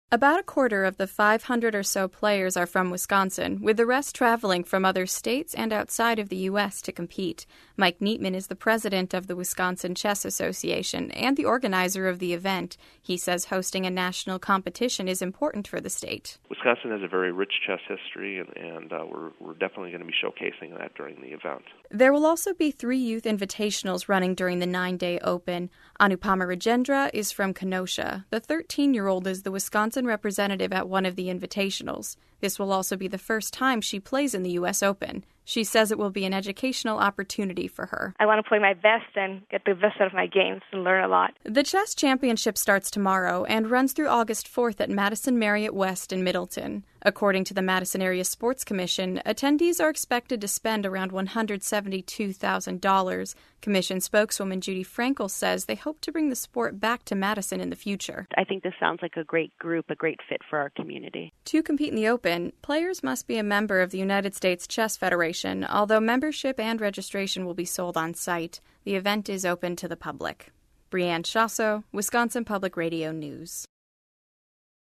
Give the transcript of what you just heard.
About a quarter of the 500 or so players are from Wisconsin, with the rest traveling from other states and outside of the U.S. to compete. Mike Neatman is the president of the Wisconsin Chess Association and the organizer of the event. He says hosting a national competition is important for the state. Wisconsin has a very rich chess history, and we're definitely going to be showcasing that during the event. There will also be 3 youth invitationals running during the 9-day Open. Anupama Rajendra is from Kenosha. The 13-year-old is the Wisconsin representative at one of the invitationals. This will also be the first time she plays in the U.S. Open. She says it will be an educational opportunity for her. I want to play my best and get the best out of my games and learn a lot. The chess championship starts tomorrow and runs through August 4th at Madison Marriott West in Middleton. According to the Madison Area Sports Commission, attendees are expected to spend around $172,000. Commission spokeswoman Judy Frankel says they hope to bring the sport back to Madison in the future. I think this sounds like a great group, a great fit for our community. To compete in the Open, players must be a member of the United States Chess Federation, although membership and registration will be sold on site. The event is open to the public. Brianne Chasso, Wisconsin Public Radio News.